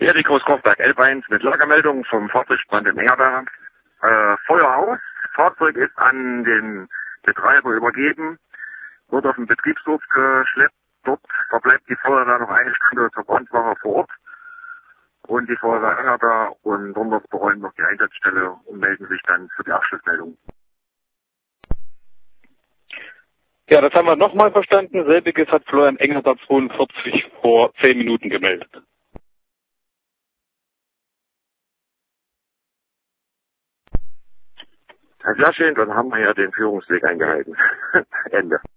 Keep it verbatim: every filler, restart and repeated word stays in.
Erik aus Kaufberg elf eins mit Lagermeldung vom Fahrzeugbrand im Engerberg. Äh, Feuer aus. Fahrzeug ist an den Betreiber übergeben, wird auf den Betriebshof geschleppt. Dort verbleibt die Feuerwehr noch eine Stunde zur Brandwache vor Ort. Und die Feuerwehr Engerberg und Donders beräumen noch die Einsatzstelle und melden sich dann für die Abschlussmeldung. Ja, das haben wir nochmal verstanden. Selbiges hat Florian Engerberg zweiundvierzig vor zehn Minuten gemeldet. Sehr schön, dann haben wir ja den Führungsweg eingehalten. Ende.